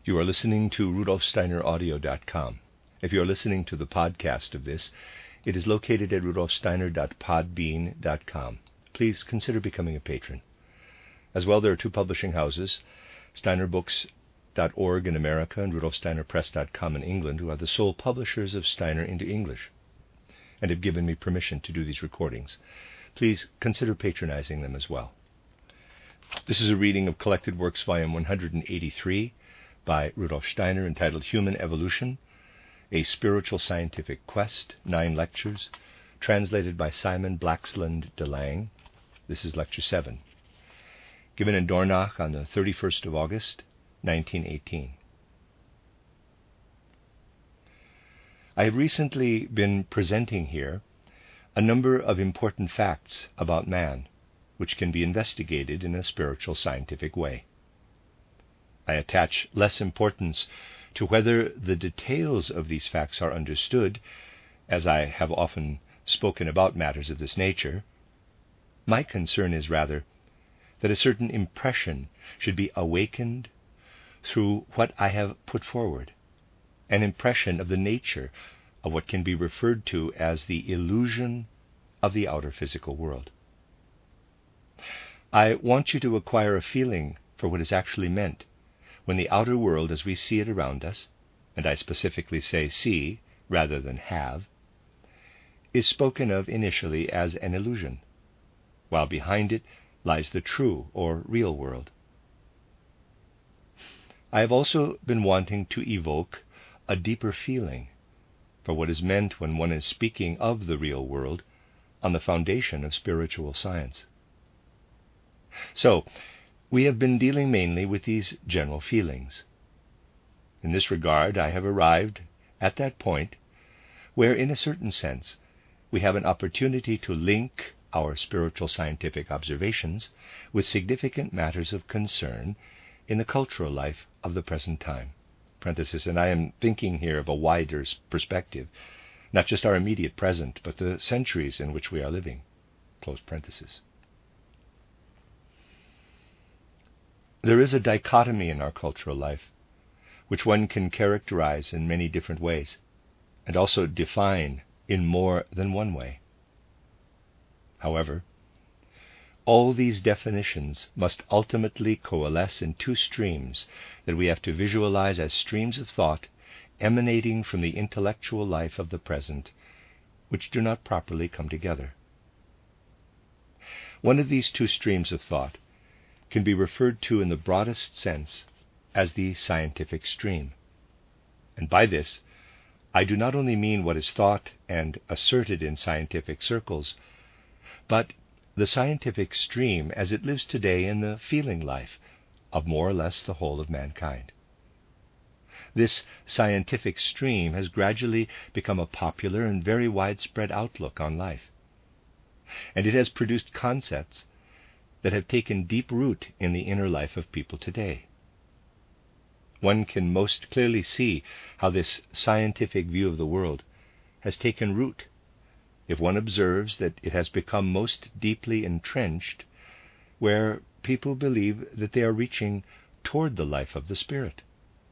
You are listening to RudolfSteinerAudio.com. If you are listening to the podcast of this, it is located at rudolfsteiner.podbean.com. Please consider becoming a patron. As well, there are two publishing houses, SteinerBooks.org in America and RudolfSteinerPress.com in England, who are the sole publishers of Steiner into English, and have given me permission to do these recordings. Please consider patronizing them as well. This is a reading of Collected Works, Volume 183, by Rudolf Steiner, entitled Human Evolution, A Spiritual Scientific Quest, 9 lectures, translated by Simon Blaxland de Lang. This is Lecture 7, given in Dornach on the 31st of August, 1918. I have recently been presenting here a number of important facts about man, which can be investigated in a spiritual scientific way. I attach less importance to whether the details of these facts are understood, as I have often spoken about matters of this nature. My concern is rather that a certain impression should be awakened through what I have put forward, an impression of the nature of what can be referred to as the illusion of the outer physical world. I want you to acquire a feeling for what is actually meant when the outer world as we see it around us, and I specifically say see rather than have, is spoken of initially as an illusion, while behind it lies the true or real world. I have also been wanting to evoke a deeper feeling for what is meant when one is speaking of the real world on the foundation of spiritual science. So, we have been dealing mainly with these general feelings. In this regard, I have arrived at that point where, in a certain sense, we have an opportunity to link our spiritual scientific observations with significant matters of concern in the cultural life of the present time. Parenthesis, and I am thinking here of a wider perspective, not just our immediate present, but the centuries in which we are living. Close parenthesis. There is a dichotomy in our cultural life, which one can characterize in many different ways, and also define in more than one way. However, all these definitions must ultimately coalesce in two streams that we have to visualize as streams of thought emanating from the intellectual life of the present, which do not properly come together. One of these two streams of thought can be referred to in the broadest sense as the scientific stream. And by this, I do not only mean what is thought and asserted in scientific circles, but the scientific stream as it lives today in the feeling life of more or less the whole of mankind. This scientific stream has gradually become a popular and very widespread outlook on life, and it has produced concepts that have taken deep root in the inner life of people today. One can most clearly see how this scientific view of the world has taken root if one observes that it has become most deeply entrenched where people believe that they are reaching toward the life of the spirit.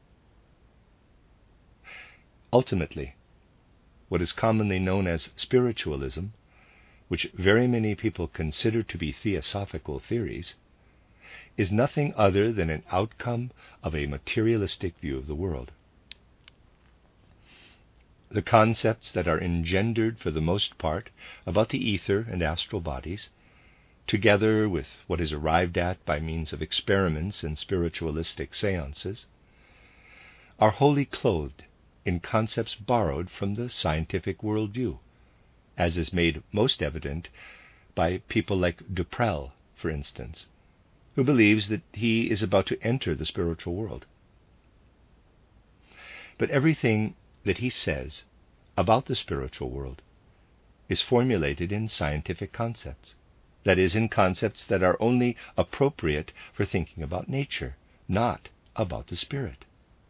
Ultimately, what is commonly known as spiritualism, which very many people consider to be theosophical theories, is nothing other than an outcome of a materialistic view of the world. The concepts that are engendered for the most part about the ether and astral bodies, together with what is arrived at by means of experiments and spiritualistic seances, are wholly clothed in concepts borrowed from the scientific worldview, as is made most evident by people like Duprel, for instance, who believes that he is about to enter the spiritual world. But everything that he says about the spiritual world is formulated in scientific concepts, that is, in concepts that are only appropriate for thinking about nature, not about the spirit.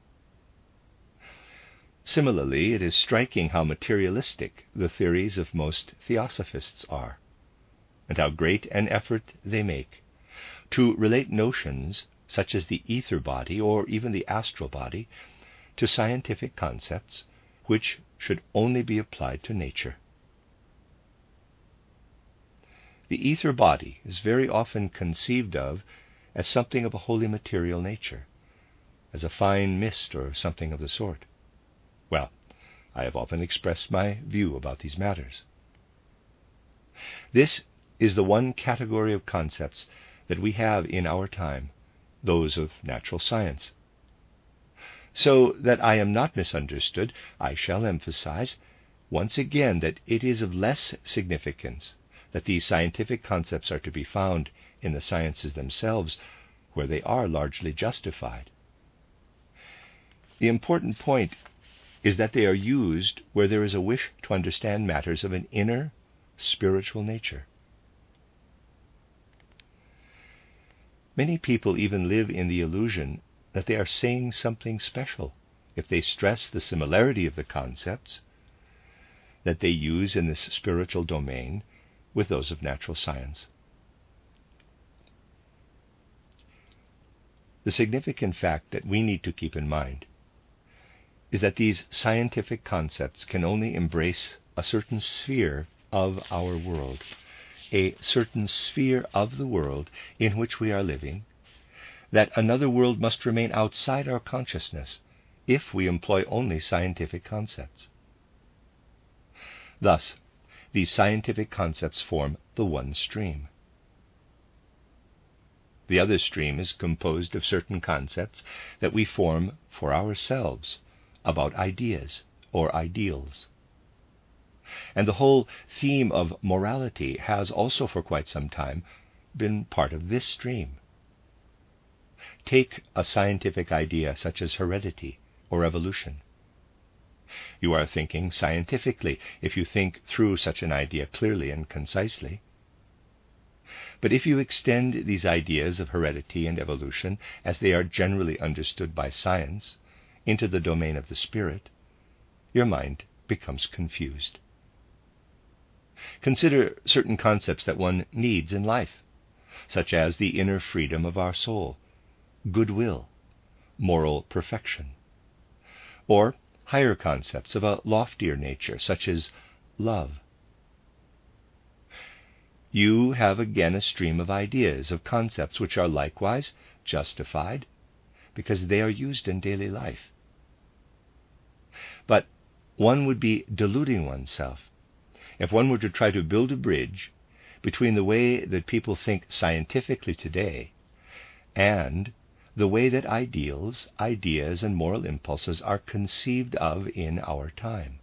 Similarly, it is striking how materialistic the theories of most theosophists are, and how great an effort they make to relate notions such as the ether body or even the astral body, to scientific concepts which should only be applied to nature. The ether body is very often conceived of as something of a wholly material nature, as a fine mist or something of the sort. Well, I have often expressed my view about these matters. This is the one category of concepts that we have in our time, those of natural science. So that I am not misunderstood, I shall emphasize once again that it is of less significance that these scientific concepts are to be found in the sciences themselves, where they are largely justified. The important point is that they are used where there is a wish to understand matters of an inner, spiritual nature. Many people even live in the illusion that they are saying something special if they stress the similarity of the concepts that they use in this spiritual domain with those of natural science. The significant fact that we need to keep in mind is that these scientific concepts can only embrace a certain sphere of our world, a certain sphere of the world in which we are living, that another world must remain outside our consciousness if we employ only scientific concepts. Thus, these scientific concepts form the one stream. The other stream is composed of certain concepts that we form for ourselves about ideas or ideals. And the whole theme of morality has also for quite some time been part of this stream. Take a scientific idea such as heredity or evolution. You are thinking scientifically if you think through such an idea clearly and concisely. But if you extend these ideas of heredity and evolution, as they are generally understood by science, into the domain of the spirit, your mind becomes confused. Consider certain concepts that one needs in life, such as the inner freedom of our soul, goodwill, moral perfection, or higher concepts of a loftier nature, such as love. You have again a stream of ideas, of concepts which are likewise justified, because they are used in daily life. But one would be deluding oneself if one were to try to build a bridge between the way that people think scientifically today and the way that ideals, ideas, and moral impulses are conceived of in our time.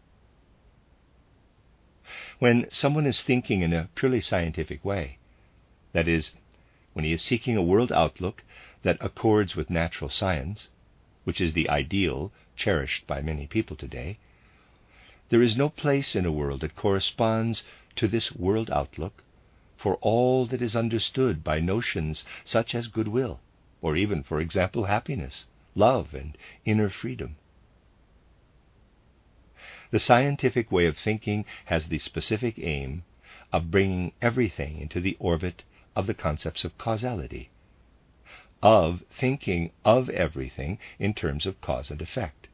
When someone is thinking in a purely scientific way, that is, when he is seeking a world outlook that accords with natural science, which is the ideal cherished by many people today, there is no place in a world that corresponds to this world outlook for all that is understood by notions such as goodwill, or even, for example, happiness, love, and inner freedom. The scientific way of thinking has the specific aim of bringing everything into the orbit of the concepts of causality, of thinking of everything in terms of cause and effect.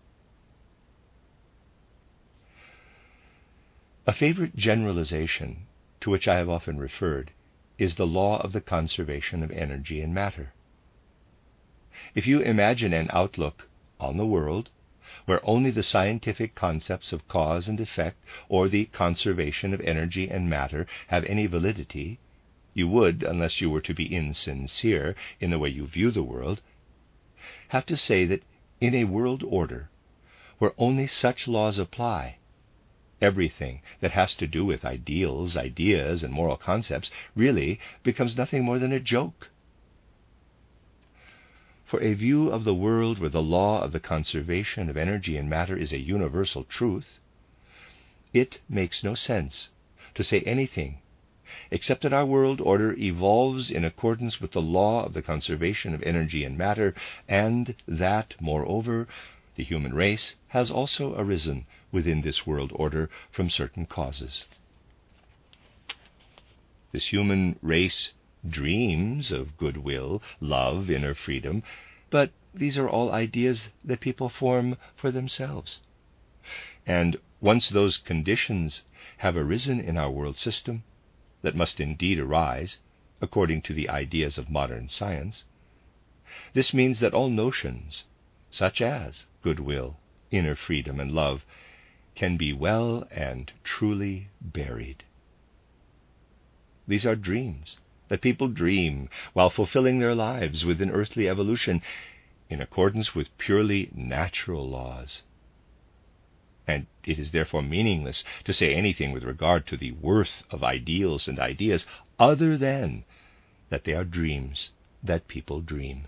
A favorite generalization to which I have often referred is the law of the conservation of energy and matter. If you imagine an outlook on the world where only the scientific concepts of cause and effect or the conservation of energy and matter have any validity, you would, unless you were to be insincere in the way you view the world, have to say that in a world order where only such laws apply, everything that has to do with ideals, ideas, and moral concepts really becomes nothing more than a joke. For a view of the world where the law of the conservation of energy and matter is a universal truth, it makes no sense to say anything except that our world order evolves in accordance with the law of the conservation of energy and matter, and that, moreover, the human race has also arisen within this world order from certain causes. This human race dreams of goodwill, love, inner freedom, but these are all ideas that people form for themselves. And once those conditions have arisen in our world system, that must indeed arise, according to the ideas of modern science, this means that all notions, such as goodwill, inner freedom, and love, can be well and truly buried. These are dreams that people dream while fulfilling their lives within earthly evolution in accordance with purely natural laws. And it is therefore meaningless to say anything with regard to the worth of ideals and ideas other than that they are dreams that people dream.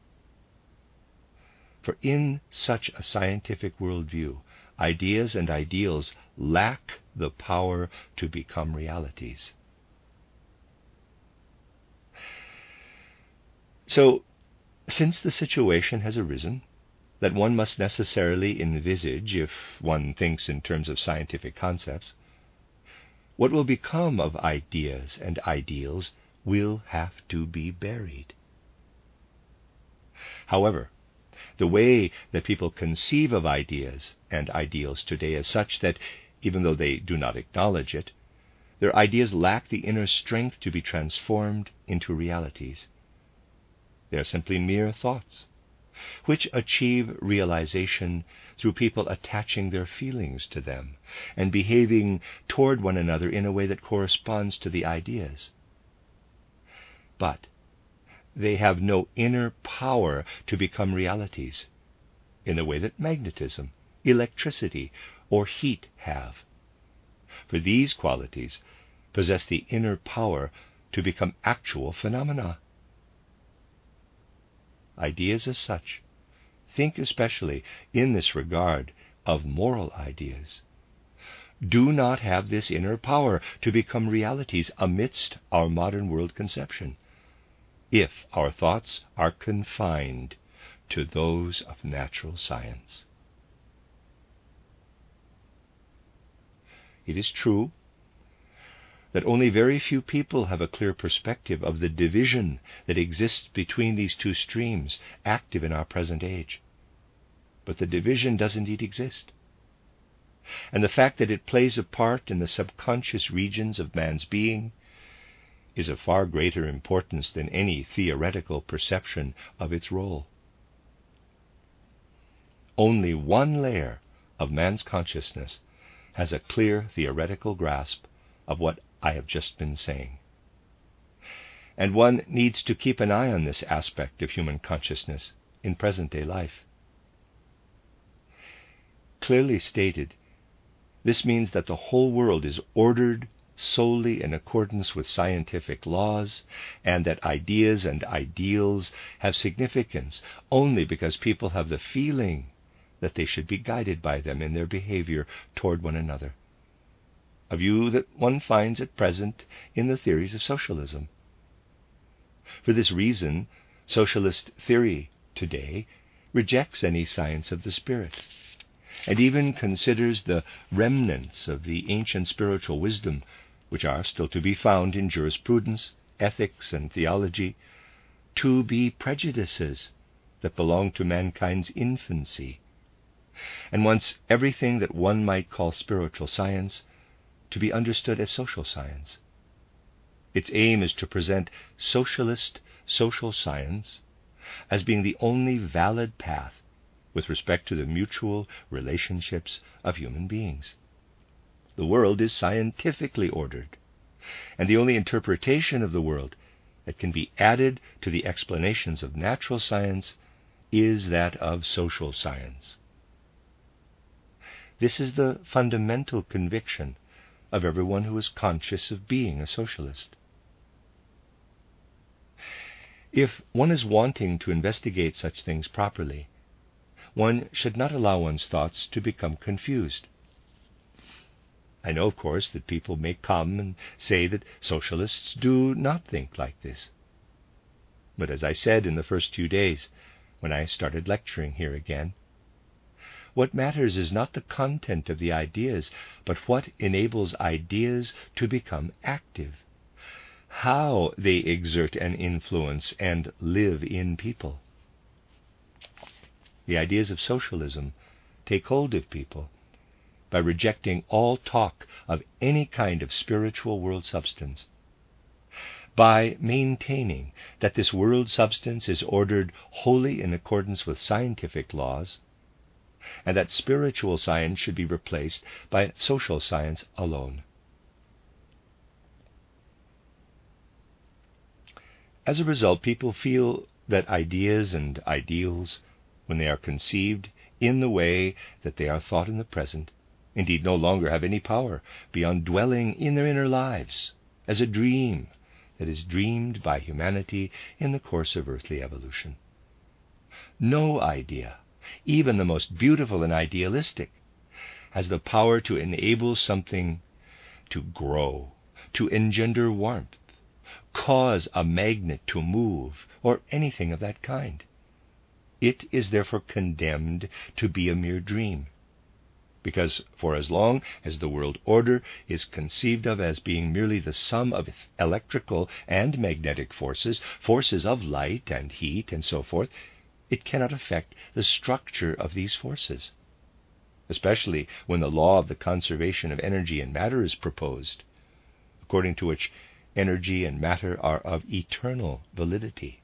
For in such a scientific worldview, ideas and ideals lack the power to become realities. So, since the situation has arisen that one must necessarily envisage if one thinks in terms of scientific concepts, what will become of ideas and ideals will have to be buried. However, the way that people conceive of ideas and ideals today is such that, even though they do not acknowledge it, their ideas lack the inner strength to be transformed into realities. They are simply mere thoughts, which achieve realization through people attaching their feelings to them and behaving toward one another in a way that corresponds to the ideas. But they have no inner power to become realities in the way that magnetism, electricity, or heat have. For these qualities possess the inner power to become actual phenomena. Ideas as such, think especially in this regard of moral ideas, do not have this inner power to become realities amidst our modern world conception, if our thoughts are confined to those of natural science. It is true that only very few people have a clear perspective of the division that exists between these two streams active in our present age. But the division does indeed exist. And the fact that it plays a part in the subconscious regions of man's being is of far greater importance than any theoretical perception of its role. Only one layer of man's consciousness has a clear theoretical grasp of what I have just been saying. And one needs to keep an eye on this aspect of human consciousness in present-day life. Clearly stated, this means that the whole world is ordered solely in accordance with scientific laws, and that ideas and ideals have significance only because people have the feeling that they should be guided by them in their behavior toward one another. A view that one finds at present in the theories of socialism. For this reason, socialist theory today rejects any science of the spirit, and even considers the remnants of the ancient spiritual wisdom, which are still to be found in jurisprudence, ethics, and theology, to be prejudices that belong to mankind's infancy, and wants everything that one might call spiritual science to be understood as social science. Its aim is to present socialist social science as being the only valid path with respect to the mutual relationships of human beings. The world is scientifically ordered, and the only interpretation of the world that can be added to the explanations of natural science is that of social science. This is the fundamental conviction of everyone who is conscious of being a socialist. If one is wanting to investigate such things properly, one should not allow one's thoughts to become confused. I know, of course, that people may come and say that socialists do not think like this. But as I said in the first 2 days, when I started lecturing here again, what matters is not the content of the ideas, but what enables ideas to become active. how they exert an influence and live in people. The ideas of socialism take hold of people by rejecting all talk of any kind of spiritual world substance, by maintaining that this world substance is ordered wholly in accordance with scientific laws, and that spiritual science should be replaced by social science alone. As a result, people feel that ideas and ideals, when they are conceived in the way that they are thought in the present, indeed no longer have any power beyond dwelling in their inner lives as a dream that is dreamed by humanity in the course of earthly evolution. No idea, even the most beautiful and idealistic, has the power to enable something to grow, to engender warmth, cause a magnet to move, or anything of that kind. It is therefore condemned to be a mere dream, because for as long as the world order is conceived of as being merely the sum of electrical and magnetic forces, forces of light and heat and so forth, it cannot affect the structure of these forces, especially when the law of the conservation of energy and matter is proposed, according to which energy and matter are of eternal validity.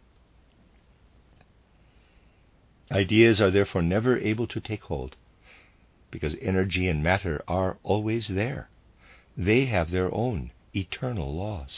Ideas are therefore never able to take hold, because energy and matter are always there. They have their own eternal laws.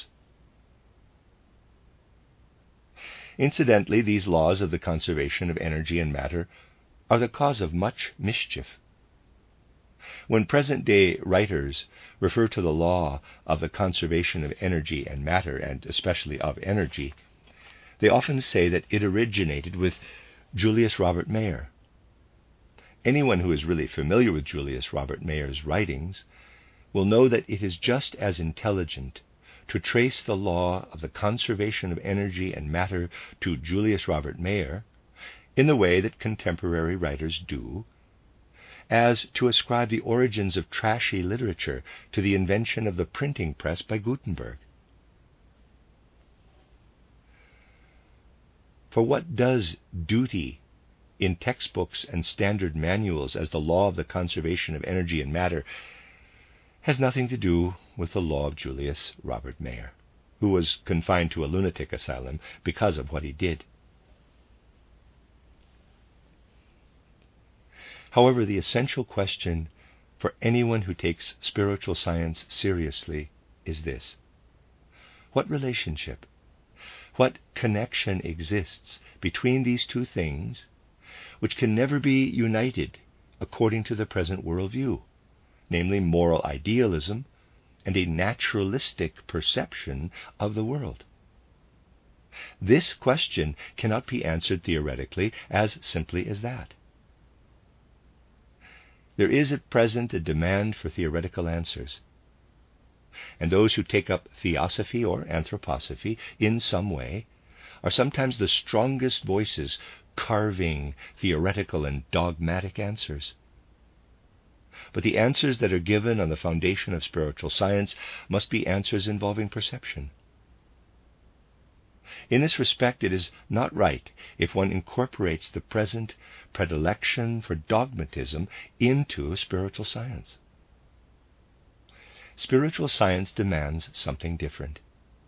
Incidentally, these laws of the conservation of energy and matter are the cause of much mischief. When present-day writers refer to the law of the conservation of energy and matter, and especially of energy, they often say that it originated with Julius Robert Mayer. Anyone who is really familiar with Julius Robert Mayer's writings will know that it is just as intelligent to trace the law of the conservation of energy and matter to Julius Robert Mayer in the way that contemporary writers do, as to ascribe the origins of trashy literature to the invention of the printing press by Gutenberg. For what does duty in textbooks and standard manuals as the law of the conservation of energy and matter has nothing to do with the law of Julius Robert Mayer, who was confined to a lunatic asylum because of what he did. However, the essential question for anyone who takes spiritual science seriously is this: what relationship, what connection exists between these two things which can never be united according to the present worldview, namely moral idealism and a naturalistic perception of the world? This question cannot be answered theoretically as simply as that. There is at present a demand for theoretical answers, and those who take up theosophy or anthroposophy in some way are sometimes the strongest voices carving theoretical and dogmatic answers. But the answers that are given on the foundation of spiritual science must be answers involving perception. In this respect, it is not right if one incorporates the present predilection for dogmatism into spiritual science. Spiritual science demands something different.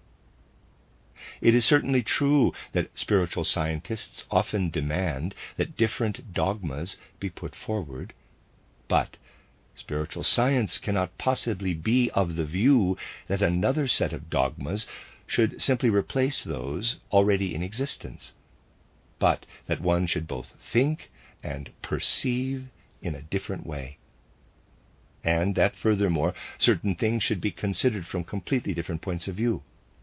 It is certainly true that spiritual scientists often demand that different dogmas be put forward, but spiritual science cannot possibly be of the view that another set of dogmas should simply replace those already in existence, but that one should both think and perceive in a different way, and that furthermore certain things should be considered from completely different points of view.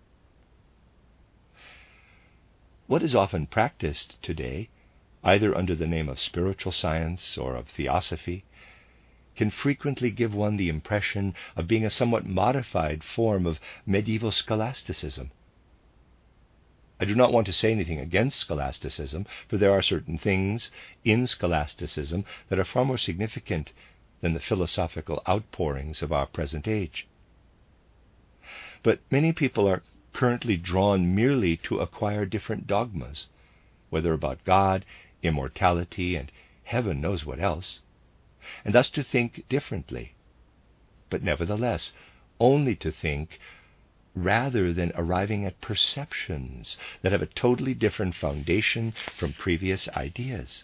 What is often practiced today, either under the name of spiritual science or of theosophy, can frequently give one the impression of being a somewhat modified form of medieval scholasticism. I do not want to say anything against scholasticism, for there are certain things in scholasticism that are far more significant than the philosophical outpourings of our present age. But many people are currently drawn merely to acquire different dogmas, whether about God, immortality, and heaven knows what else, and thus to think differently, but nevertheless only to think rather than arriving at perceptions that have a totally different foundation from previous ideas.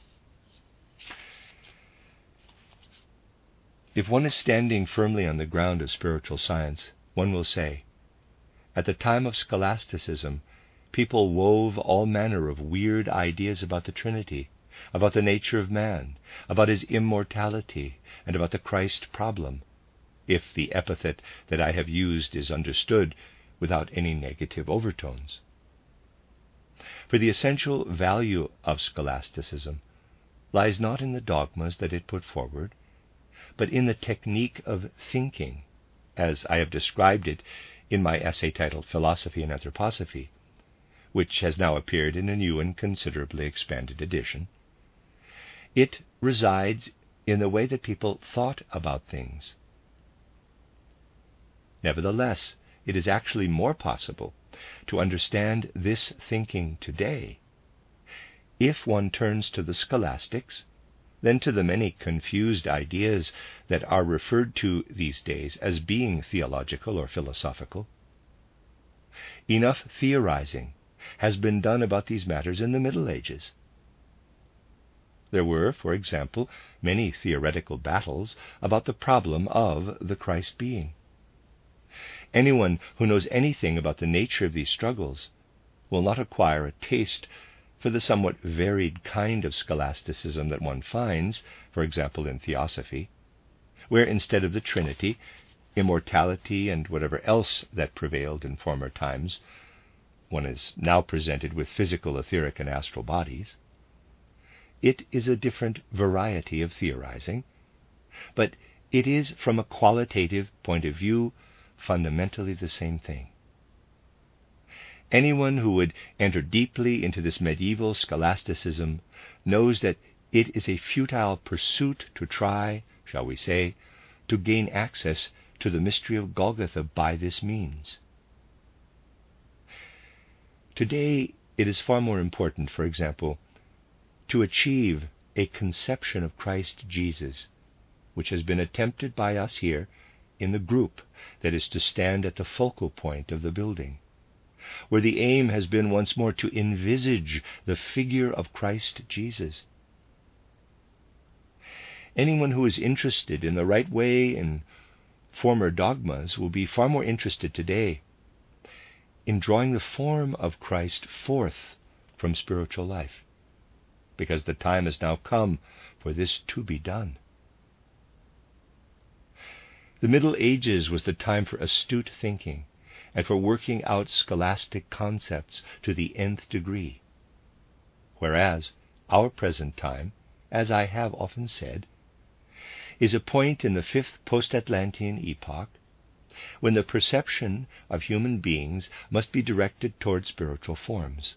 If one is standing firmly on the ground of spiritual science, one will say, at the time of scholasticism, people wove all manner of weird ideas about the Trinity, about the nature of man, about his immortality, and about the Christ problem, if the epithet that I have used is understood without any negative overtones. For the essential value of scholasticism lies not in the dogmas that it put forward, but in the technique of thinking, as I have described it in my essay titled Philosophy and Anthroposophy, which has now appeared in a new and considerably expanded edition. It resides in the way that people thought about things. Nevertheless, it is actually more possible to understand this thinking today if one turns to the scholastics than to the many confused ideas that are referred to these days as being theological or philosophical. Enough theorizing has been done about these matters in the Middle Ages. There were, for example, many theoretical battles about the problem of the Christ being. Anyone who knows anything about the nature of these struggles will not acquire a taste for the somewhat varied kind of scholasticism that one finds, for example, in Theosophy, where instead of the Trinity, immortality, and whatever else that prevailed in former times, one is now presented with physical, etheric, and astral bodies. It is a different variety of theorizing, but it is, from a qualitative point of view, fundamentally the same thing. Anyone who would enter deeply into this medieval scholasticism knows that it is a futile pursuit to try, shall we say, to gain access to the mystery of Golgotha by this means. Today, it is far more important, for example, to achieve a conception of Christ Jesus, which has been attempted by us here in the group that is to stand at the focal point of the building, where the aim has been once more to envisage the figure of Christ Jesus. Anyone who is interested in the right way in former dogmas will be far more interested today in drawing the form of Christ forth from spiritual life, because the time has now come for this to be done. The Middle Ages was the time for astute thinking and for working out scholastic concepts to the nth degree, whereas our present time, as I have often said, is a point in the fifth post-Atlantean epoch when the perception of human beings must be directed toward spiritual forms.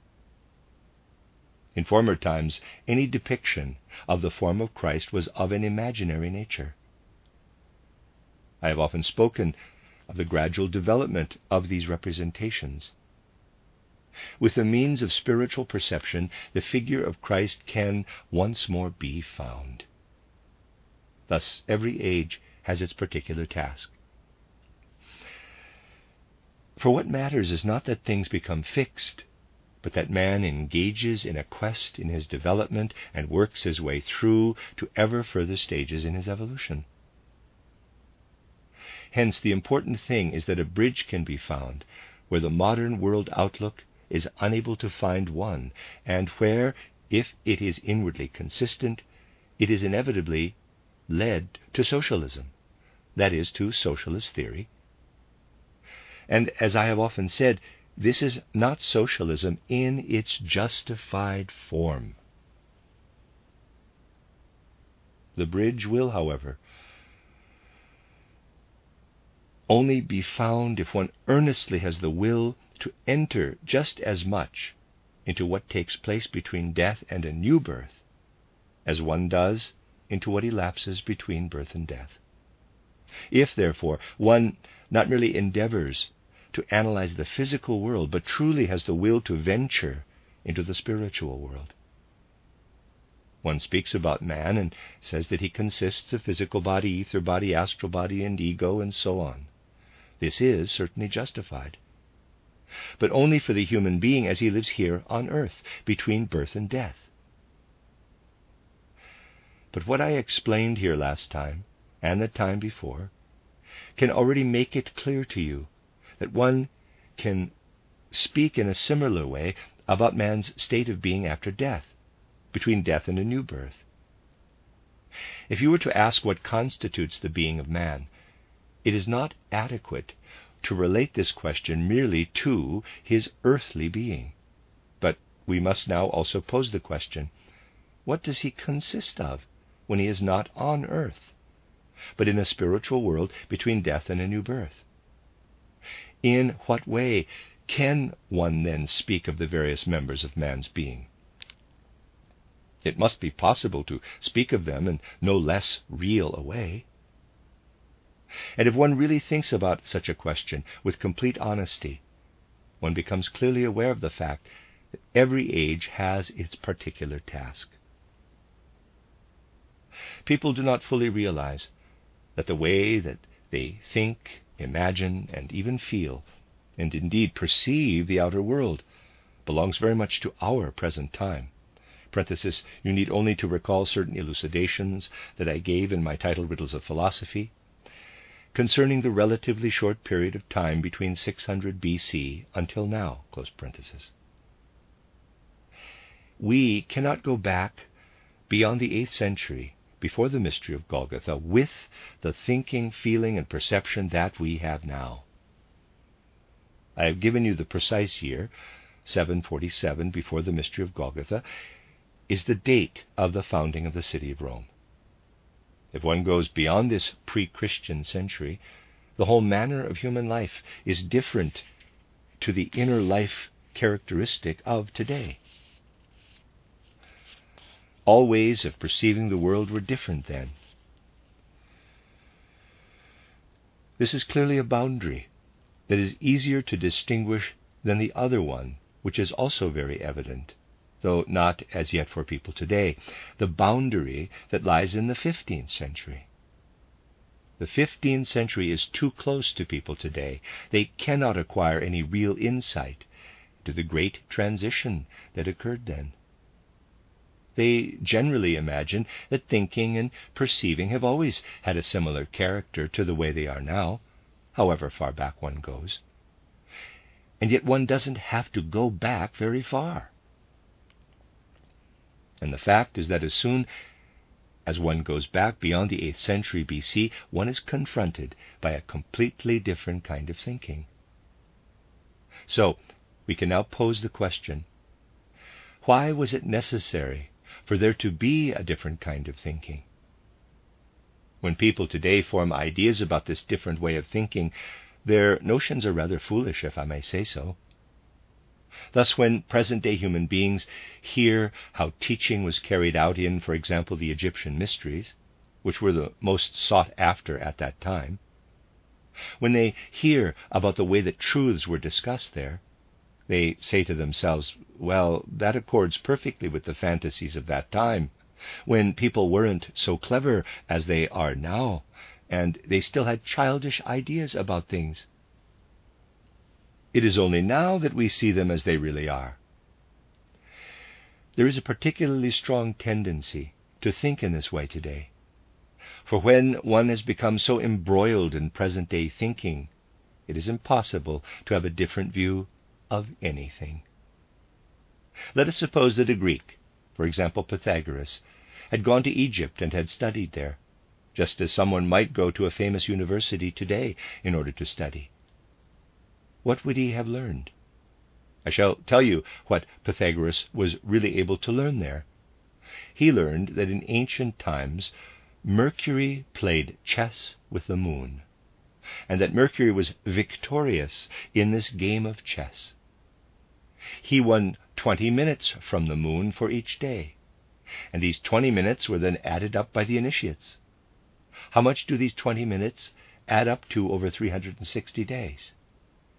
In former times, any depiction of the form of Christ was of an imaginary nature. I have often spoken of the gradual development of these representations. With the means of spiritual perception, the figure of Christ can once more be found. Thus, every age has its particular task. For what matters is not that things become fixed, but that man engages in a quest in his development and works his way through to ever further stages in his evolution. Hence, the important thing is that a bridge can be found where the modern world outlook is unable to find one, and where, if it is inwardly consistent, it is inevitably led to socialism, that is, to socialist theory. And as I have often said, this is not socialism in its justified form. The bridge will, however, only be found if one earnestly has the will to enter just as much into what takes place between death and a new birth as one does into what elapses between birth and death. If, therefore, one not merely endeavors to analyze the physical world, but truly has the will to venture into the spiritual world. One speaks about man and says that he consists of physical body, ether body, astral body, and ego, and so on. This is certainly justified, but only for the human being as he lives here on earth, between birth and death. But what I explained here last time, and the time before, can already make it clear to you that one can speak in a similar way about man's state of being after death, between death and a new birth. If you were to ask what constitutes the being of man, it is not adequate to relate this question merely to his earthly being. But we must now also pose the question, what does he consist of when he is not on earth, but in a spiritual world between death and a new birth? In what way can one then speak of the various members of man's being? It must be possible to speak of them in no less real a way. And if one really thinks about such a question with complete honesty, one becomes clearly aware of the fact that every age has its particular task. People do not fully realize that the way that they think, imagine, and even feel, and indeed perceive the outer world, belongs very much to our present time. Parenthesis, you need only to recall certain elucidations that I gave in my title, Riddles of Philosophy, concerning the relatively short period of time between 600 BC until now, close parenthesis. We cannot go back beyond the 8th century, before the mystery of Golgotha, with the thinking, feeling, and perception that we have now. I have given you the precise year, 747, before the mystery of Golgotha, is the date of the founding of the city of Rome. If one goes beyond this pre-Christian century, the whole manner of human life is different to the inner life characteristic of today. All ways of perceiving the world were different then. This is clearly a boundary that is easier to distinguish than the other one, which is also very evident, though not as yet for people today, the boundary that lies in the 15th century. The 15th century is too close to people today. They cannot acquire any real insight into the great transition that occurred then. They generally imagine that thinking and perceiving have always had a similar character to the way they are now, however far back one goes. And yet one doesn't have to go back very far. And the fact is that as soon as one goes back beyond the 8th century BC, one is confronted by a completely different kind of thinking. So, we can now pose the question, why was it necessary for there to be a different kind of thinking? When people today form ideas about this different way of thinking, their notions are rather foolish, if I may say so. Thus, when present-day human beings hear how teaching was carried out in, for example, the Egyptian mysteries, which were the most sought after at that time, when they hear about the way that truths were discussed there, they say to themselves, well, that accords perfectly with the fantasies of that time, when people weren't so clever as they are now, and they still had childish ideas about things. It is only now that we see them as they really are. There is a particularly strong tendency to think in this way today. For when one has become so embroiled in present-day thinking, it is impossible to have a different view of anything. Let us suppose that a Greek, for example Pythagoras, had gone to Egypt and had studied there, just as someone might go to a famous university today in order to study. What would he have learned? I shall tell you what Pythagoras was really able to learn there. He learned that in ancient times Mercury played chess with the moon, and that Mercury was victorious in this game of chess. He won 20 minutes from the moon for each day, and these 20 minutes were then added up by the initiates. How much do these 20 minutes add up to over 360 days?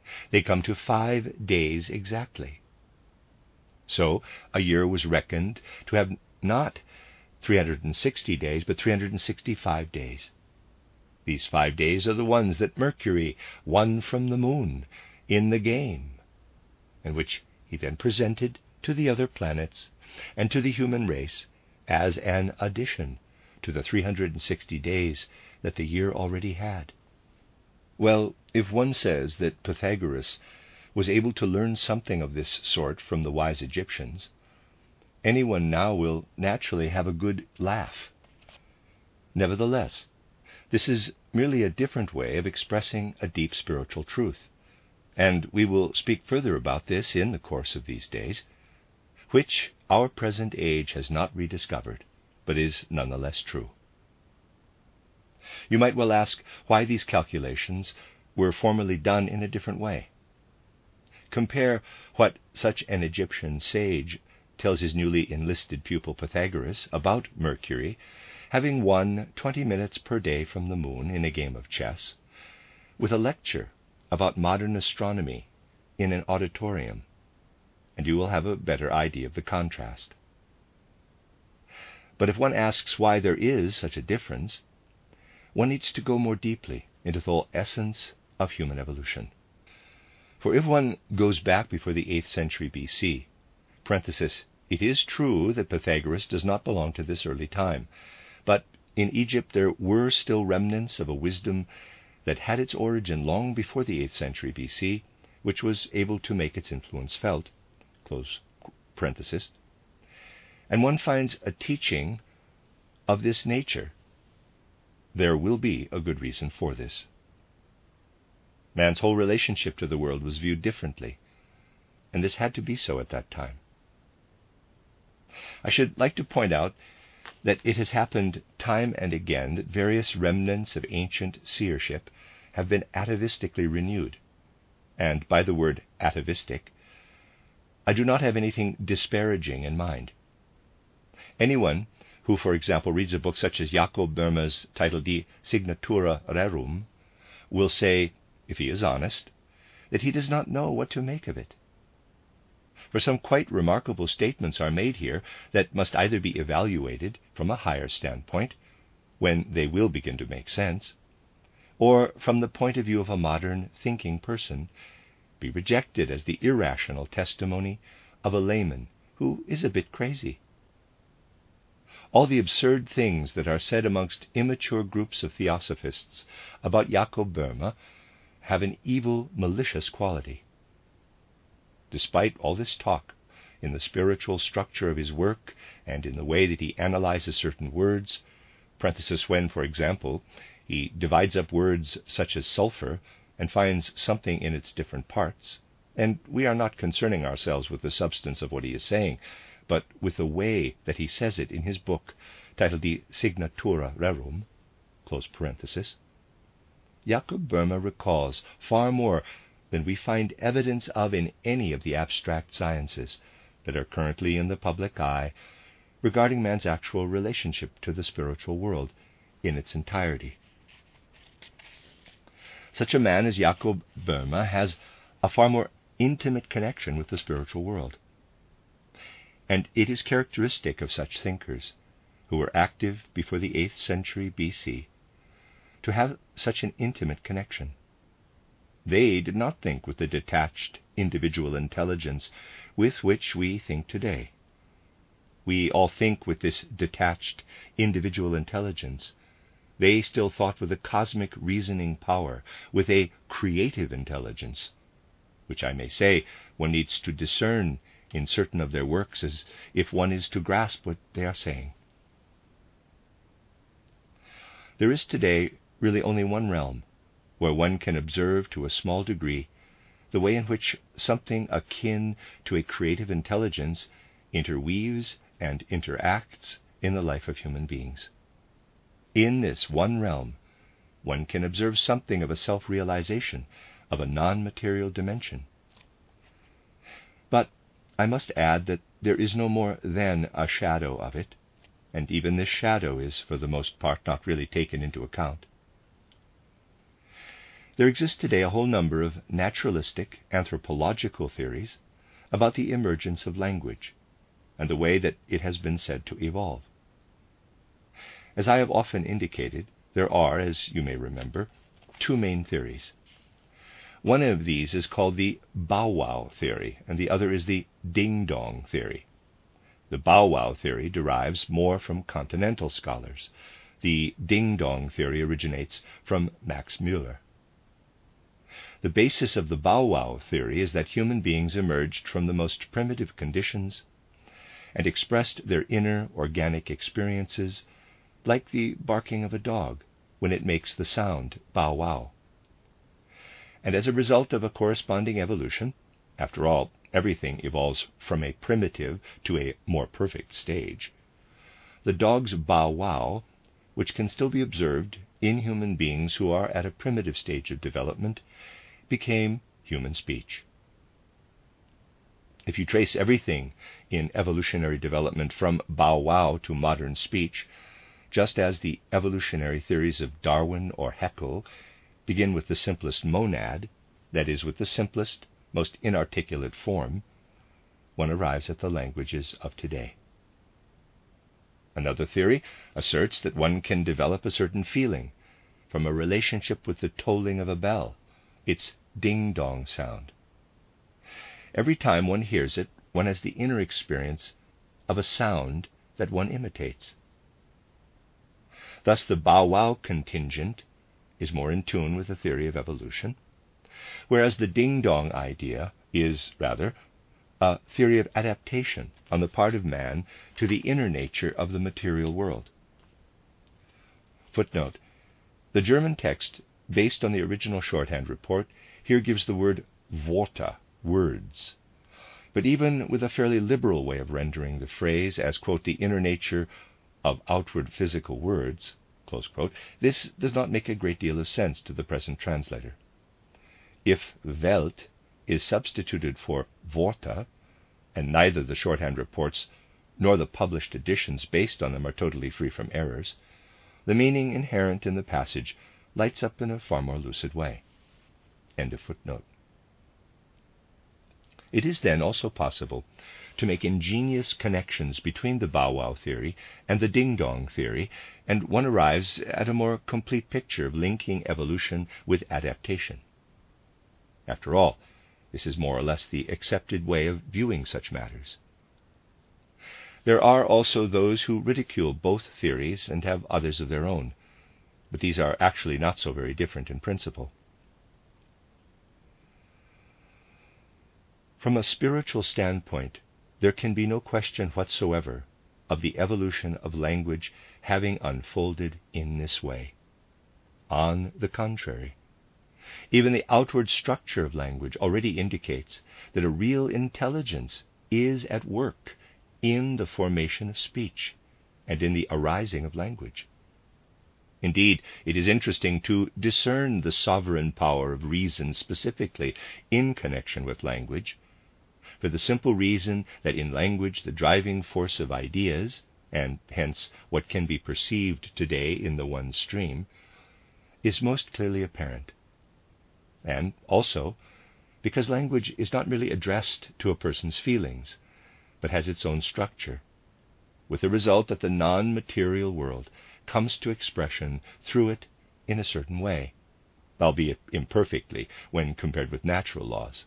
They come to 5 days exactly. So a year was reckoned to have not 360 days, but 365 days. These 5 days are the ones that Mercury won from the moon in the game, and which he then presented to the other planets and to the human race as an addition to the 360 days that the year already had. Well, if one says that Pythagoras was able to learn something of this sort from the wise Egyptians, anyone now will naturally have a good laugh. Nevertheless, this is merely a different way of expressing a deep spiritual truth, and we will speak further about this in the course of these days, which our present age has not rediscovered, but is nonetheless true. You might well ask why these calculations were formerly done in a different way. Compare what such an Egyptian sage tells his newly enlisted pupil Pythagoras about Mercury having won 20 minutes per day from the moon in a game of chess, with a lecture about modern astronomy in an auditorium, and you will have a better idea of the contrast. But if one asks why there is such a difference, one needs to go more deeply into the whole essence of human evolution. For if one goes back before the 8th century BC, it is true that Pythagoras does not belong to this early time, but in Egypt there were still remnants of a wisdom that had its origin long before the 8th century BC, which was able to make its influence felt, and one finds a teaching of this nature. There will be a good reason for this. Man's whole relationship to the world was viewed differently, and this had to be so at that time. I should like to point out that it has happened time and again that various remnants of ancient seership have been atavistically renewed. And by the word atavistic, I do not have anything disparaging in mind. Anyone who, for example, reads a book such as Jacob Boehme's titled De Signatura Rerum will say, if he is honest, that he does not know what to make of it. For some quite remarkable statements are made here that must either be evaluated from a higher standpoint, when they will begin to make sense, or from the point of view of a modern thinking person, be rejected as the irrational testimony of a layman who is a bit crazy. All the absurd things that are said amongst immature groups of theosophists about Jacob Boehme have an evil, malicious quality. Despite all this talk, in the spiritual structure of his work and in the way that he analyzes certain words, when, for example, he divides up words such as sulfur and finds something in its different parts, and we are not concerning ourselves with the substance of what he is saying, but with the way that he says it in his book titled De Signatura Rerum, Jacob Boehme recalls far more than we find evidence of in any of the abstract sciences that are currently in the public eye regarding man's actual relationship to the spiritual world in its entirety. Such a man as Jacob Boehme has a far more intimate connection with the spiritual world. And it is characteristic of such thinkers, who were active before the 8th century BC, to have such an intimate connection. They did not think with the detached individual intelligence with which we think today. We all think with this detached individual intelligence. They still thought with a cosmic reasoning power, with a creative intelligence, which I may say one needs to discern in certain of their works as if one is to grasp what they are saying. There is today really only one realm where one can observe to a small degree the way in which something akin to a creative intelligence interweaves and interacts in the life of human beings. In this one realm, one can observe something of a self-realization of a non-material dimension. But I must add that there is no more than a shadow of it, and even this shadow is, for the most part, not really taken into account. There exists today a whole number of naturalistic anthropological theories about the emergence of language and the way that it has been said to evolve. As I have often indicated, there are, as you may remember, two main theories. One of these is called the Bow Wow theory, and the other is the Ding Dong theory. The Bow Wow theory derives more from continental scholars. The Ding Dong theory originates from Max Muller. The basis of the Bow Wow theory is that human beings emerged from the most primitive conditions and expressed their inner organic experiences like the barking of a dog when it makes the sound bow wow. And as a result of a corresponding evolution, after all, everything evolves from a primitive to a more perfect stage, the dog's bow wow, which can still be observed in human beings who are at a primitive stage of development, became human speech. If you trace everything in evolutionary development from bow wow to modern speech, just as the evolutionary theories of Darwin or Haeckel begin with the simplest monad, that is, with the simplest, most inarticulate form, one arrives at the languages of today. Another theory asserts that one can develop a certain feeling from a relationship with the tolling of a bell, its ding-dong sound. Every time one hears it, one has the inner experience of a sound that one imitates. Thus the bow wow contingent is more in tune with the theory of evolution, whereas the ding-dong idea is, rather, a theory of adaptation on the part of man to the inner nature of the material world. Footnote: the German text, based on the original shorthand report, here gives the word Worte, words. But even with a fairly liberal way of rendering the phrase as, quote, the inner nature of outward physical words, close quote, this does not make a great deal of sense to the present translator. If Welt is substituted for Worte, and neither the shorthand reports nor the published editions based on them are totally free from errors, the meaning inherent in the passage lights up in a far more lucid way. End of footnote. It is then also possible to make ingenious connections between the Bow Wow theory and the Ding Dong theory, and one arrives at a more complete picture of linking evolution with adaptation. After all, this is more or less the accepted way of viewing such matters. There are also those who ridicule both theories and have others of their own, but these are actually not so very different in principle. From a spiritual standpoint, there can be no question whatsoever of the evolution of language having unfolded in this way. On the contrary, even the outward structure of language already indicates that a real intelligence is at work in the formation of speech and in the arising of language. Indeed, it is interesting to discern the sovereign power of reason specifically in connection with language, for the simple reason that in language the driving force of ideas, and hence what can be perceived today in the one stream, is most clearly apparent. And also because language is not merely addressed to a person's feelings, but has its own structure, with the result that the non-material world comes to expression through it in a certain way, albeit imperfectly when compared with natural laws.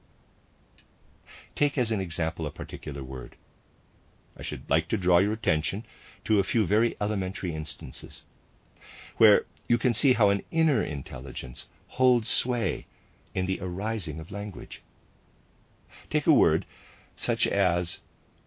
Take as an example a particular word. I should like to draw your attention to a few very elementary instances, where you can see how an inner intelligence holds sway in the arising of language. Take a word such as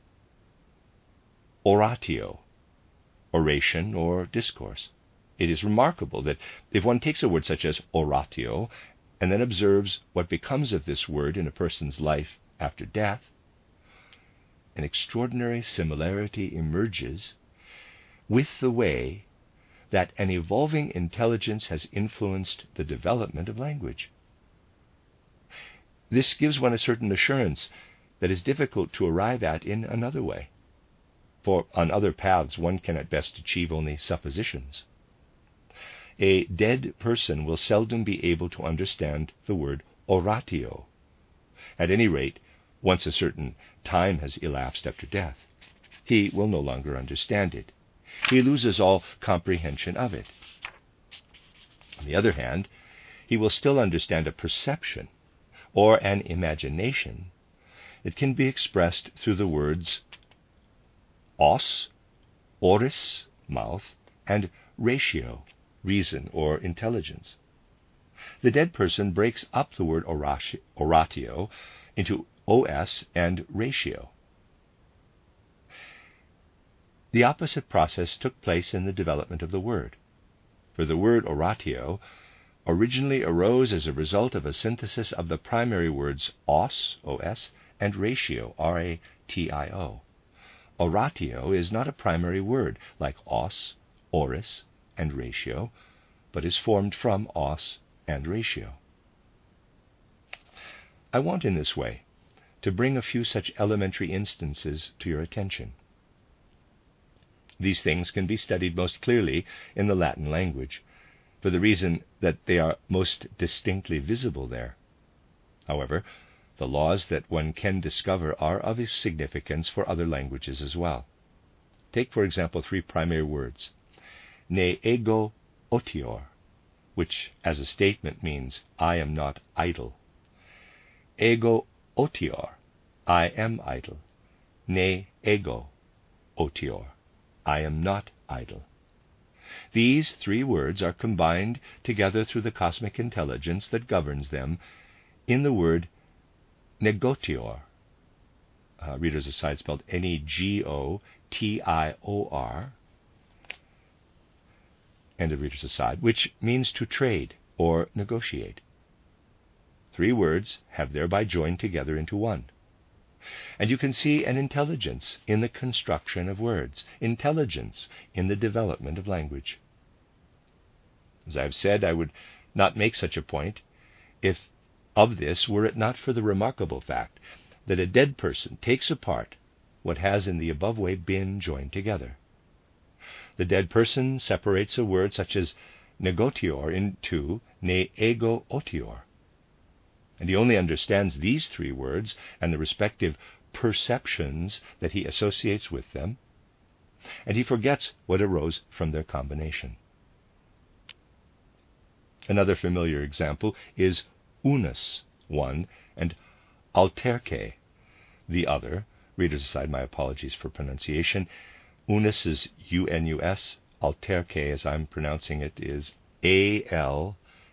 oratio, oration or discourse. It is remarkable that if one takes a word such as oratio and then observes what becomes of this word in a person's life after death, an extraordinary similarity emerges with the way that an evolving intelligence has influenced the development of language. This gives one a certain assurance that is difficult to arrive at in another way, for on other paths one can at best achieve only suppositions. a dead person will seldom be able to understand the word oratio. At any rate, once a certain time has elapsed after death, he will no longer understand it. He loses all comprehension of it. On the other hand, he will still understand a perception or an imagination. It can be expressed through the words os, oris, mouth, and ratio, reason or intelligence. The dead person breaks up the word oratio into os and ratio. The opposite process took place in the development of the word. For the word oratio originally arose as a result of a synthesis of the primary words os, os, and ratio, ratio. Oratio is not a primary word like os, oris, and ratio, but is formed from os and ratio. I want in this way to bring a few such elementary instances to your attention. These things can be studied most clearly in the Latin language, for the reason that they are most distinctly visible there. However, the laws that one can discover are of significance for other languages as well. Take, for example, three primary words. Ne ego otior, which as a statement means, I am not idle. Ego otior, I am idle. Ne ego otior, I am not idle. These three words are combined together through the cosmic intelligence that governs them in the word negotior. Reader's aside, spelled Negotior. End of reader's aside, which means to trade or negotiate. Three words have thereby joined together into one. And you can see an intelligence in the construction of words, intelligence in the development of language. As I have said, I would not make such a point if of this were it not for the remarkable fact that a dead person takes apart what has in the above way been joined together. The dead person separates a word such as negotior into ne ego otior, and he only understands these three words and the respective perceptions that he associates with them, and he forgets what arose from their combination. Another familiar example is unus, one, and alterque, the other. Readers aside, my apologies for pronunciation. Unus is unus, alterque, as I'm pronouncing it, is alterque,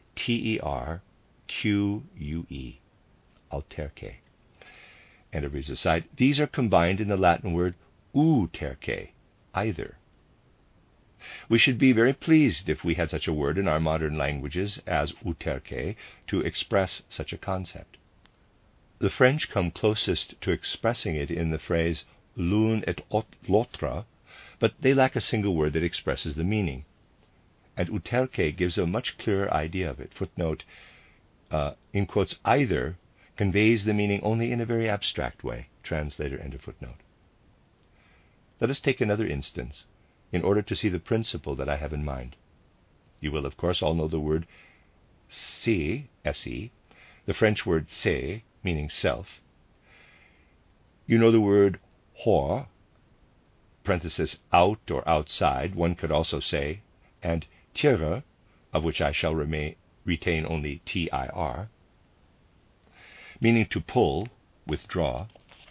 alterque. And a reader's aside, these are combined in the Latin word uterque, either. We should be very pleased if we had such a word in our modern languages as uterque to express such a concept. The French come closest to expressing it in the phrase l'un et l'autre, but they lack a single word that expresses the meaning. And uterque gives a much clearer idea of it. Footnote, in quotes, either conveys the meaning only in a very abstract way. Translator, end of footnote. Let us take another instance in order to see the principle that I have in mind. You will, of course, all know the word se, se, the French word se, meaning self. You know the word hors, parenthesis, out or outside, one could also say, and tirer, of which I shall retain only tir, meaning to pull, withdraw.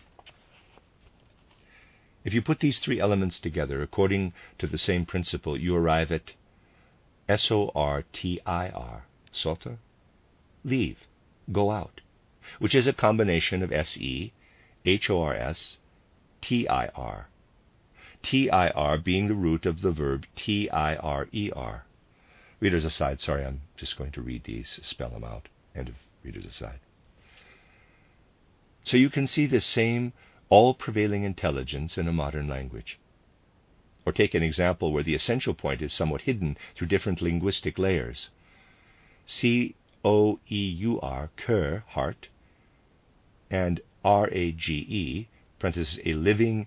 If you put these three elements together according to the same principle, you arrive at sortir, sortir, leave, go out, which is a combination of se, hors, tir, tir being the root of the verb tirer. Readers aside, sorry, I'm just going to read these, spell them out. End of readers aside. So you can see this same all-prevailing intelligence in a modern language. Or take an example where the essential point is somewhat hidden through different linguistic layers. C-O-E-U-R, cœur, heart, and R-A-G-E, parenthesis, a living,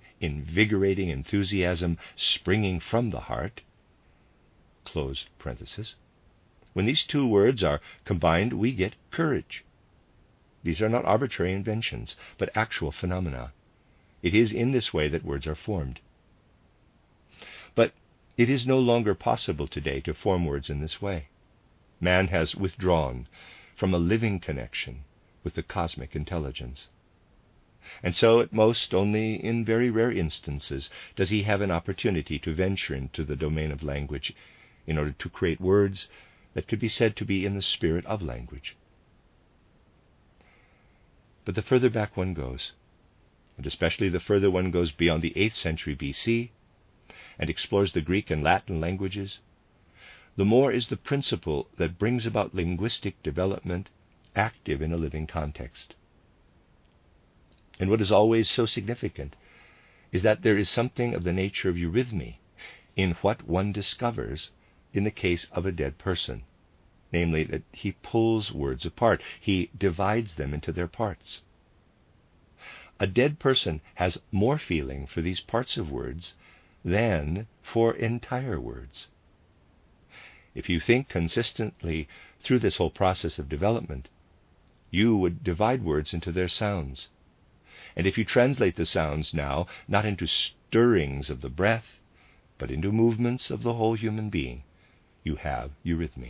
invigorating enthusiasm springing from the heart, close parenthesis. When these two words are combined, we get courage. These are not arbitrary inventions, but actual phenomena. It is in this way that words are formed. But it is no longer possible today to form words in this way. Man has withdrawn from a living connection with the cosmic intelligence. And so, at most, only in very rare instances does he have an opportunity to venture into the domain of language in order to create words that could be said to be in the spirit of language. But the further back one goes, and especially the further one goes beyond the 8th century BC and explores the Greek and Latin languages, the more is the principle that brings about linguistic development active in a living context. And what is always so significant is that there is something of the nature of eurythmy in what one discovers in the case of a dead person, namely that he pulls words apart, he divides them into their parts. A dead person has more feeling for these parts of words than for entire words. If you think consistently through this whole process of development, you would divide words into their sounds. And if you translate the sounds now not into stirrings of the breath, but into movements of the whole human being, you have eurythmy.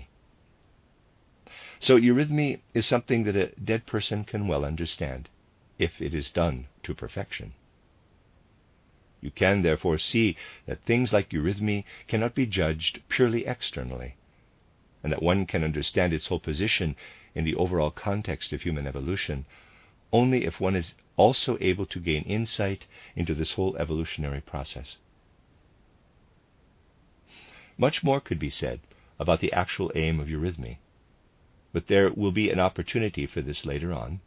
So eurythmy is something that a dead person can well understand, if it is done to perfection. You can therefore see that things like eurythmy cannot be judged purely externally, and that one can understand its whole position in the overall context of human evolution only if one is also able to gain insight into this whole evolutionary process. Much more could be said about the actual aim of eurythmy, but there will be an opportunity for this later on.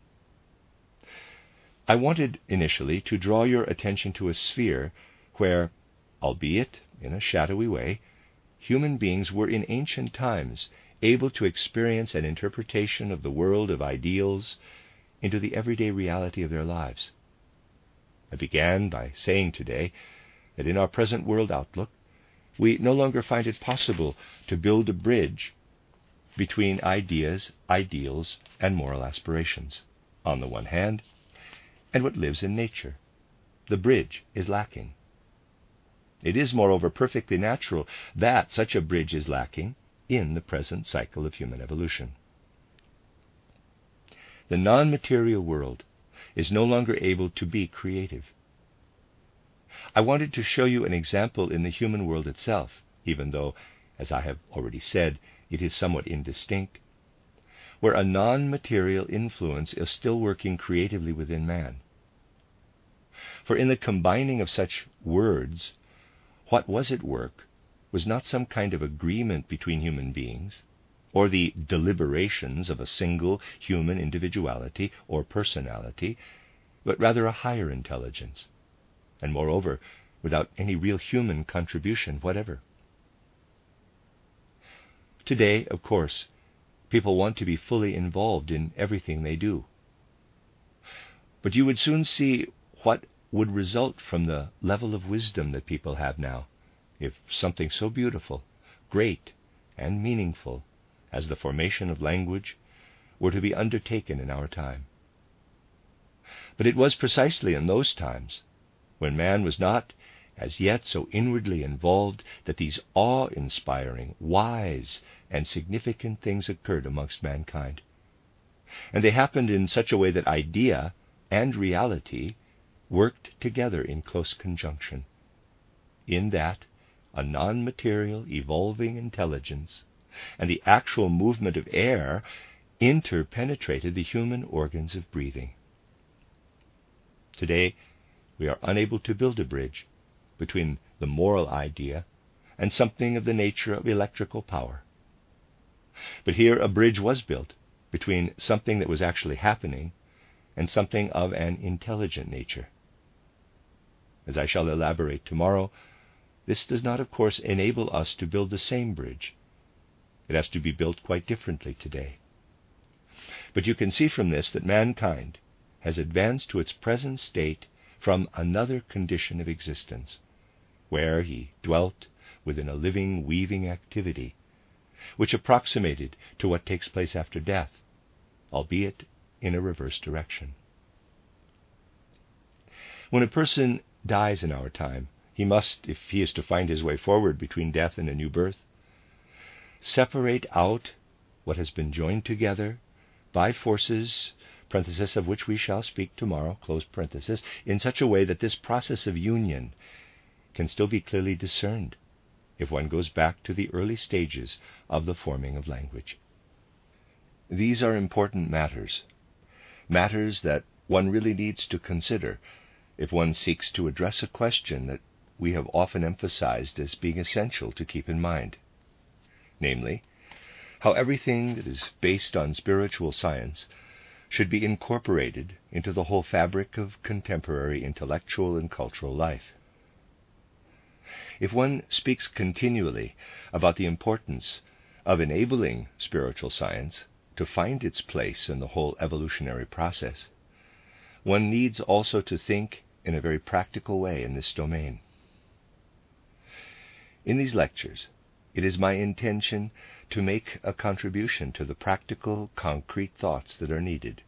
I wanted initially to draw your attention to a sphere where, albeit in a shadowy way, human beings were in ancient times able to experience an interpretation of the world of ideals into the everyday reality of their lives. I began by saying today that in our present world outlook, we no longer find it possible to build a bridge between ideas, ideals, and moral aspirations, on the one hand, and what lives in nature. The bridge is lacking. It is, moreover, perfectly natural that such a bridge is lacking in the present cycle of human evolution. The non-material world is no longer able to be creative. I wanted to show you an example in the human world itself, even though, as I have already said, it is somewhat indistinct, where a non-material influence is still working creatively within man. For in the combining of such words, what was at work was not some kind of agreement between human beings, or the deliberations of a single human individuality or personality, but rather a higher intelligence, and moreover, without any real human contribution whatever. Today, of course, people want to be fully involved in everything they do. But you would soon see what would result from the level of wisdom that people have now, if something so beautiful, great, and meaningful as the formation of language were to be undertaken in our time. But it was precisely in those times, when man was not as yet so inwardly involved, that these awe-inspiring, wise, and significant things occurred amongst mankind. And they happened in such a way that idea and reality worked together in close conjunction, in that a non-material evolving intelligence and the actual movement of air interpenetrated the human organs of breathing. Today, we are unable to build a bridge between the moral idea and something of the nature of electrical power. But here a bridge was built between something that was actually happening and something of an intelligent nature. As I shall elaborate tomorrow, this does not, of course, enable us to build the same bridge. It has to be built quite differently today. But you can see from this that mankind has advanced to its present state from another condition of existence, where he dwelt within a living, weaving activity, which approximated to what takes place after death, albeit in a reverse direction. When a person dies in our time, he must, if he is to find his way forward between death and a new birth, separate out what has been joined together by forces, parenthesis, of which we shall speak tomorrow, close parenthesis, in such a way that this process of union can still be clearly discerned if one goes back to the early stages of the forming of language. These are important matters that one really needs to consider if one seeks to address a question that we have often emphasized as being essential to keep in mind, namely, how everything that is based on spiritual science should be incorporated into the whole fabric of contemporary intellectual and cultural life. If one speaks continually about the importance of enabling spiritual science to find its place in the whole evolutionary process, one needs also to think in a very practical way in this domain. In these lectures, it is my intention to make a contribution to the practical, concrete thoughts that are needed.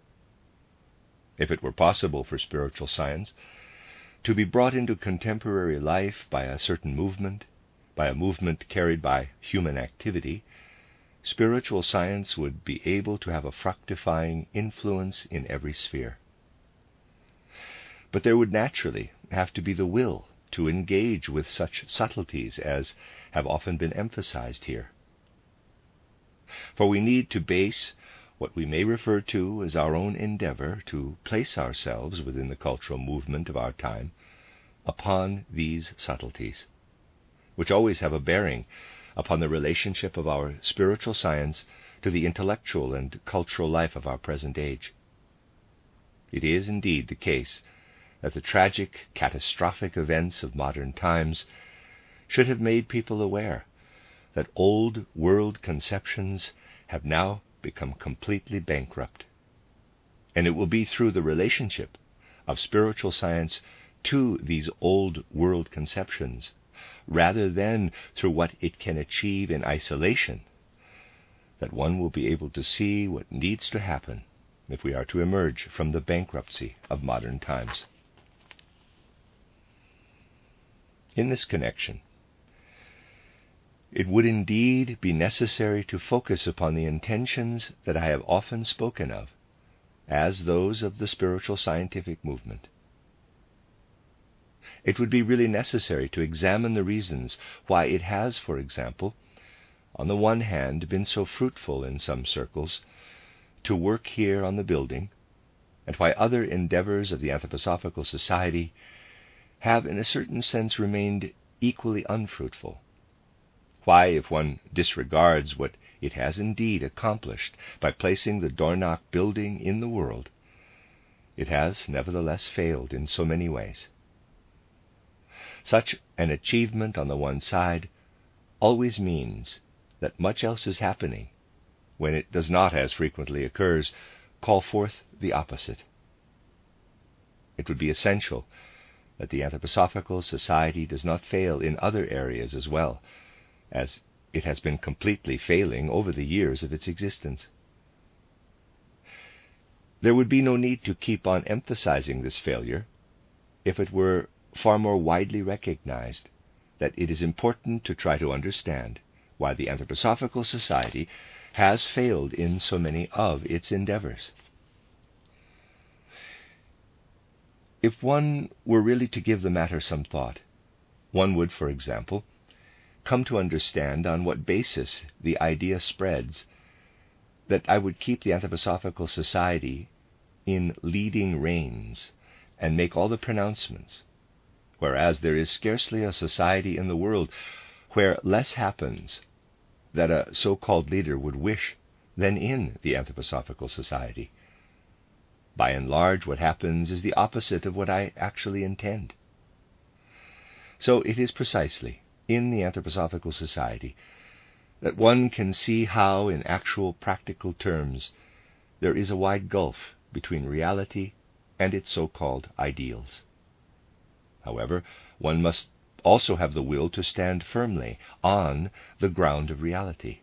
If it were possible for spiritual science to be brought into contemporary life by a certain movement, by a movement carried by human activity, spiritual science would be able to have a fructifying influence in every sphere. But there would naturally have to be the will to engage with such subtleties as have often been emphasized here. For we need to base what we may refer to as our own endeavor to place ourselves within the cultural movement of our time upon these subtleties, which always have a bearing upon the relationship of our spiritual science to the intellectual and cultural life of our present age. It is indeed the case that the tragic, catastrophic events of modern times should have made people aware that old world conceptions have now become completely bankrupt. And it will be through the relationship of spiritual science to these old world conceptions, rather than through what it can achieve in isolation, that one will be able to see what needs to happen if we are to emerge from the bankruptcy of modern times. In this connection, it would indeed be necessary to focus upon the intentions that I have often spoken of as those of the spiritual scientific movement. It would be really necessary to examine the reasons why it has, for example, on the one hand been so fruitful in some circles to work here on the building, and why other endeavors of the Anthroposophical Society have in a certain sense remained equally unfruitful. Why, if one disregards what it has indeed accomplished by placing the Dornach building in the world, it has nevertheless failed in so many ways. Such an achievement on the one side always means that much else is happening, when it does not, as frequently occurs, call forth the opposite. It would be essential that the Anthroposophical Society does not fail in other areas as well, as it has been completely failing over the years of its existence. There would be no need to keep on emphasizing this failure if it were far more widely recognized that it is important to try to understand why the Anthroposophical Society has failed in so many of its endeavors. If one were really to give the matter some thought, one would, for example, come to understand on what basis the idea spreads that I would keep the Anthroposophical Society in leading reins and make all the pronouncements, whereas there is scarcely a society in the world where less happens that a so-called leader would wish than in the Anthroposophical Society. By and large, what happens is the opposite of what I actually intend. So it is precisely in the Anthroposophical Society that one can see how, in actual practical terms, there is a wide gulf between reality and its so-called ideals. However, one must also have the will to stand firmly on the ground of reality.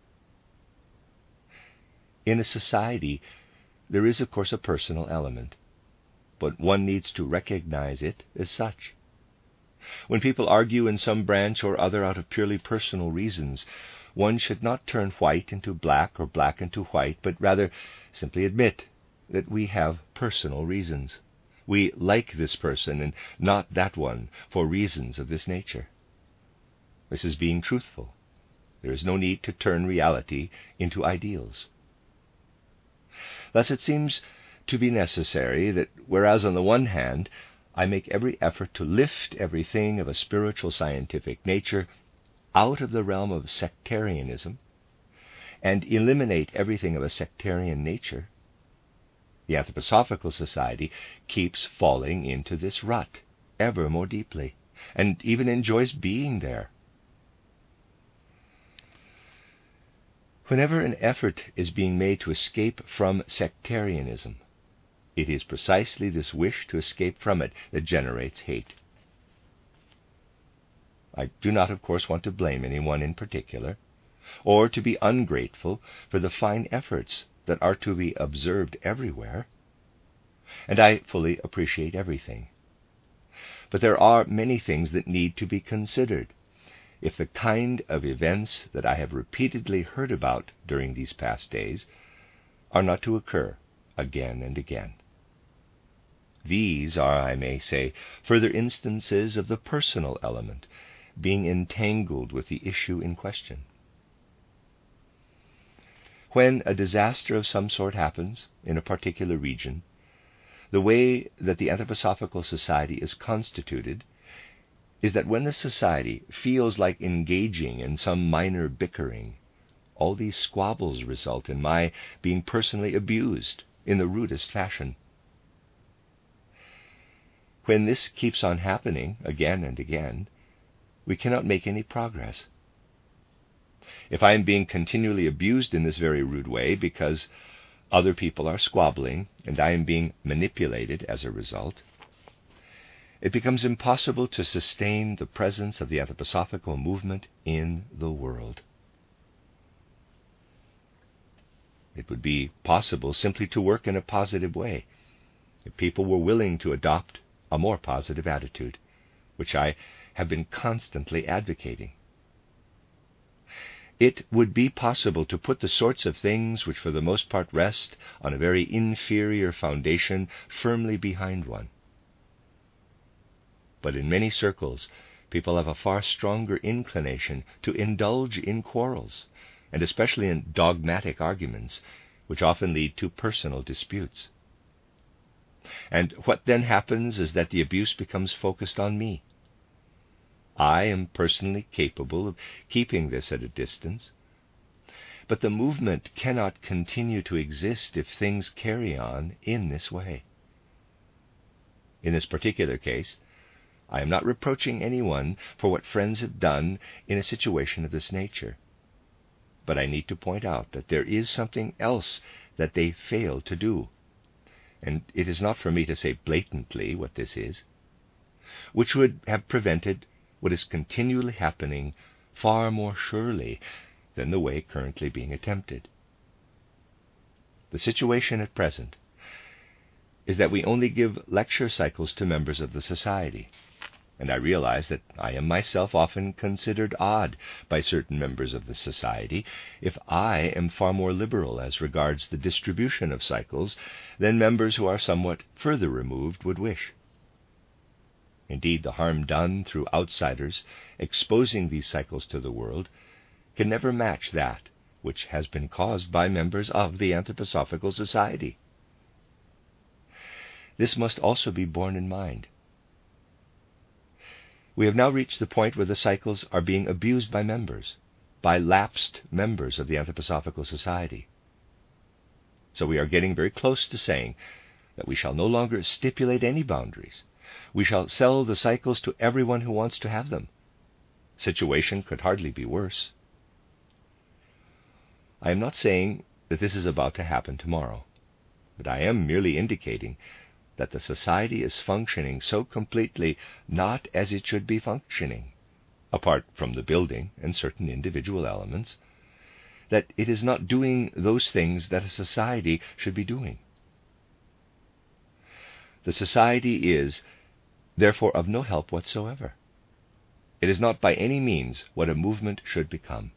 In a society, there is, of course, a personal element, but one needs to recognize it as such. When people argue in some branch or other out of purely personal reasons, one should not turn white into black or black into white, but rather simply admit that we have personal reasons. We like this person and not that one for reasons of this nature. This is being truthful. There is no need to turn reality into ideals. Thus it seems to be necessary that whereas on the one hand I make every effort to lift everything of a spiritual scientific nature out of the realm of sectarianism and eliminate everything of a sectarian nature, the Anthroposophical Society keeps falling into this rut ever more deeply, and even enjoys being there. Whenever an effort is being made to escape from sectarianism, it is precisely this wish to escape from it that generates hate. I do not, of course, want to blame anyone in particular, or to be ungrateful for the fine efforts that are to be observed everywhere, and I fully appreciate everything. But there are many things that need to be considered if the kind of events that I have repeatedly heard about during these past days are not to occur again and again. These are, I may say, further instances of the personal element being entangled with the issue in question. When a disaster of some sort happens in a particular region, the way that the Anthroposophical Society is constituted is that when the society feels like engaging in some minor bickering, all these squabbles result in my being personally abused in the rudest fashion. When this keeps on happening again and again, we cannot make any progress. If I am being continually abused in this very rude way because other people are squabbling and I am being manipulated as a result, it becomes impossible to sustain the presence of the anthroposophical movement in the world. It would be possible simply to work in a positive way if people were willing to adopt a more positive attitude, which I have been constantly advocating. It would be possible to put the sorts of things which for the most part rest on a very inferior foundation firmly behind one. But in many circles, people have a far stronger inclination to indulge in quarrels, and especially in dogmatic arguments, which often lead to personal disputes. And what then happens is that the abuse becomes focused on me. I am personally capable of keeping this at a distance, but the movement cannot continue to exist if things carry on in this way. In this particular case, I am not reproaching anyone for what friends have done in a situation of this nature, but I need to point out that there is something else that they fail to do, and it is not for me to say blatantly what this is, which would have prevented what is continually happening far more surely than the way currently being attempted. The situation at present is that we only give lecture cycles to members of the society, and I realize that I am myself often considered odd by certain members of the society if I am far more liberal as regards the distribution of cycles than members who are somewhat further removed would wish. Indeed, the harm done through outsiders exposing these cycles to the world can never match that which has been caused by members of the Anthroposophical Society. This must also be borne in mind. We have now reached the point where the cycles are being abused by members, by lapsed members of the Anthroposophical Society. So we are getting very close to saying that we shall no longer stipulate any boundaries. We shall sell the cycles to everyone who wants to have them. The situation could hardly be worse. I am not saying that this is about to happen tomorrow, but I am merely indicating that the society is functioning so completely not as it should be functioning, apart from the building and certain individual elements, that it is not doing those things that a society should be doing. The society is, therefore, of no help whatsoever. It is not by any means what a movement should become.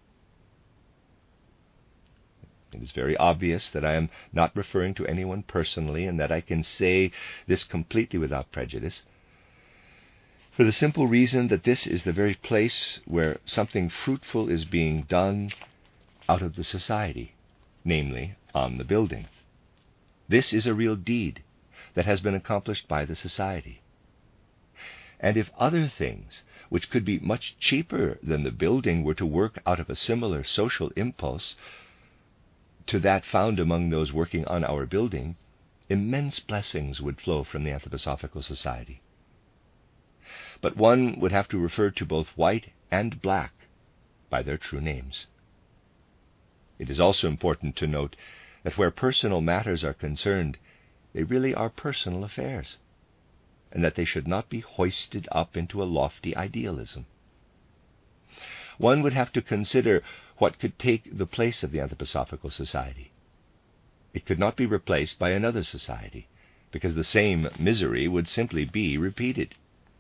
It is very obvious that I am not referring to anyone personally, and that I can say this completely without prejudice, for the simple reason that this is the very place where something fruitful is being done out of the society, namely, on the building. This is a real deed that has been accomplished by the society. And if other things, which could be much cheaper than the building, were to work out of a similar social impulse to that found among those working on our building, immense blessings would flow from the Anthroposophical Society. But one would have to refer to both white and black by their true names. It is also important to note that where personal matters are concerned, they really are personal affairs, and that they should not be hoisted up into a lofty idealism. One would have to consider what could take the place of the Anthroposophical Society. It could not be replaced by another society, because the same misery would simply be repeated.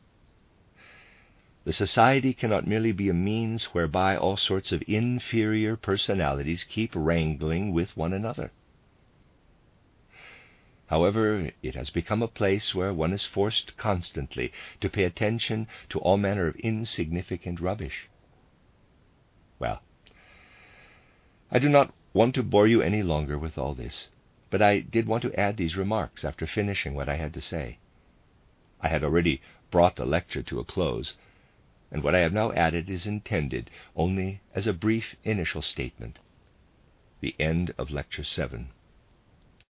The society cannot merely be a means whereby all sorts of inferior personalities keep wrangling with one another. However, it has become a place where one is forced constantly to pay attention to all manner of insignificant rubbish. Well, I do not want to bore you any longer with all this, but I did want to add these remarks after finishing what I had to say. I had already brought the lecture to a close, and what I have now added is intended only as a brief initial statement. The end of Lecture 7.